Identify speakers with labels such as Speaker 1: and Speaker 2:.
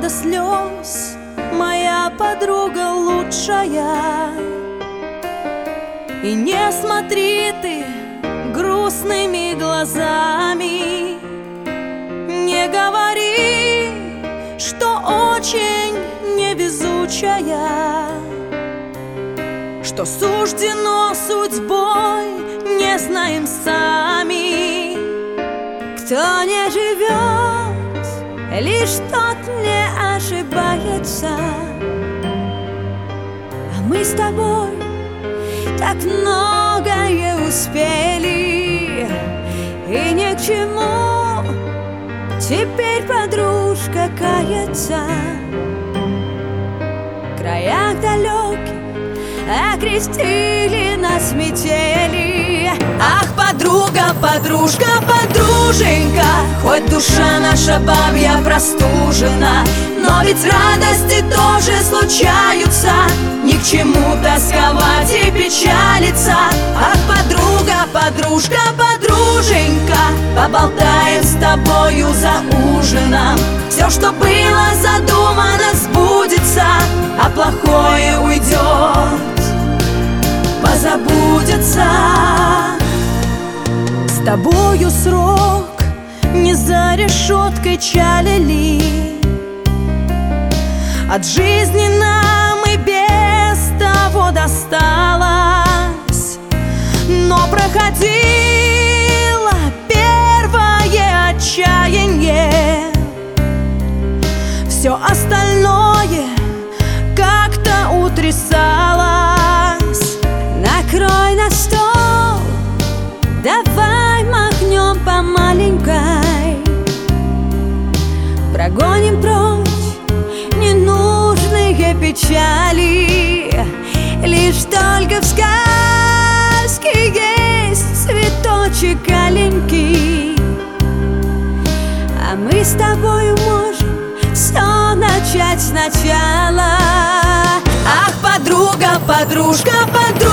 Speaker 1: до слез, моя подруга лучшая. И не смотри ты грустными глазами, не говори, что очень невезучая, что суждено судьбой, не знаем сами. Кто не живет, лишь тот не ошибается. А мы с тобой так многое успели, и ни к чему теперь подружка кается. В краях далеких окрестили нас метели. Ах, подруга, подружка, подруженька, хоть душа наша бабья простужена, но ведь радости тоже случаются, ни к чему тосковать и печалиться. Ах, подруга, подружка, подруженька, поболтаем с тобою за ужином. Все, что было задумано, сбудется, а плохое уйдет, позабудется. С тобою срок не за решеткой чалили, от жизни нам и без того досталось, но проходило первое отчаяние, все остальное как-то утрясалось. Накрой на стол, давай махнем по маленькой, прогоним прочь ненужные печали. Лишь только в сказке есть цветочек аленький, а мы с тобою можем все начать сначала. Ах, подруга, подружка, подружка,